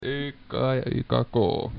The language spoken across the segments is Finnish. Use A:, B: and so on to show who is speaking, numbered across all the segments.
A: YK ja YKK.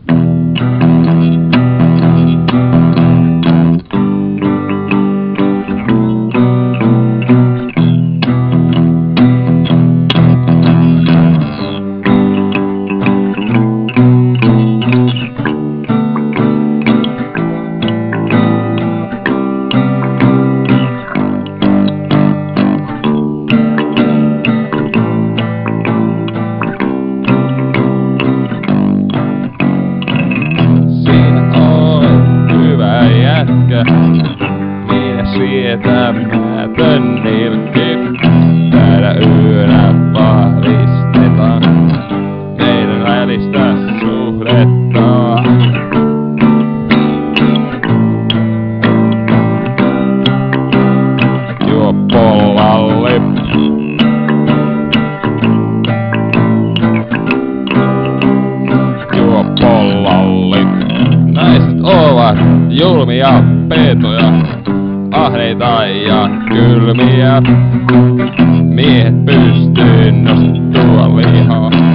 A: Minä sietämätön nilkki, täällä yönä vahvistetaan meidän välistä suhdetta. Juo pollalle. Juo pollalle. Naiset ovat julmia petoja, ahneita ja kylmiä. Miehet pystyy nostettua lihaa.